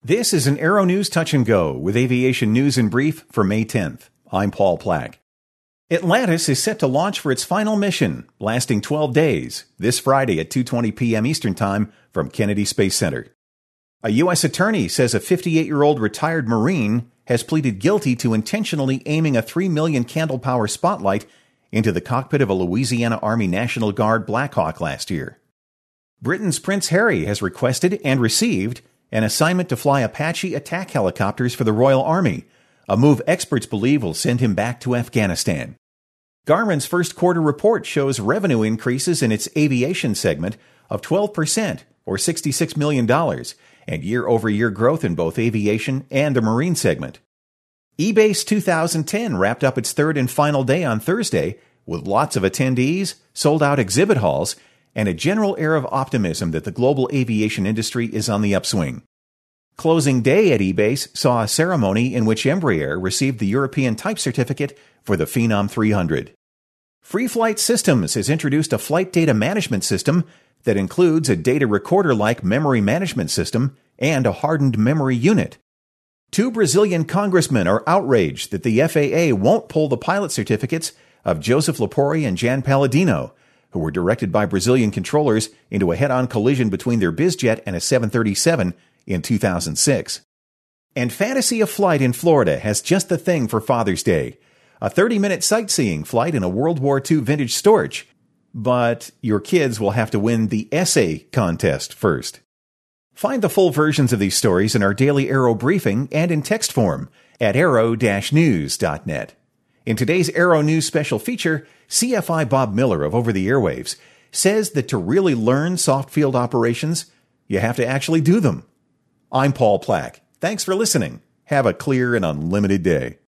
This is an Aero News Touch and Go with aviation news in brief for May 10th. I'm Paul Plack. Atlantis is set to launch for its final mission, lasting 12 days, this Friday at 2:20 p.m. Eastern Time from Kennedy Space Center. A U.S. attorney says a 58-year-old retired Marine has pleaded guilty to intentionally aiming a 3 million candle power spotlight into the cockpit of a Louisiana Army National Guard Black Hawk last year. Britain's Prince Harry has requested and received an assignment to fly Apache attack helicopters for the Royal Army, a move experts believe will send him back to Afghanistan. Garmin's first quarter report shows revenue increases in its aviation segment of 12%, or $66 million, and year-over-year growth in both aviation and the marine segment. eBase 2010 wrapped up its third and final day on Thursday with lots of attendees, sold-out exhibit halls, and a general air of optimism that the global aviation industry is on the upswing. Closing day at eBase saw a ceremony in which Embraer received the European Type Certificate for the Phenom 300. Free Flight Systems has introduced a flight data management system that includes a data recorder-like memory management system and a hardened memory unit. Two Brazilian congressmen are outraged that the FAA won't pull the pilot certificates of Joseph Lapori and Jan Palladino, who were directed by Brazilian controllers into a head-on collision between their bizjet and a 737 in 2006. And Fantasy of Flight in Florida has just the thing for Father's Day, a 30-minute sightseeing flight in a World War II vintage Storch. But your kids will have to win the essay contest first. Find the full versions of these stories in our daily Aero briefing and in text form at aero-news.net. In today's Aero News special feature, CFI Bob Miller of Over the Airwaves says that to really learn soft field operations, you have to actually do them. I'm Paul Plack. Thanks for listening. Have a clear and unlimited day.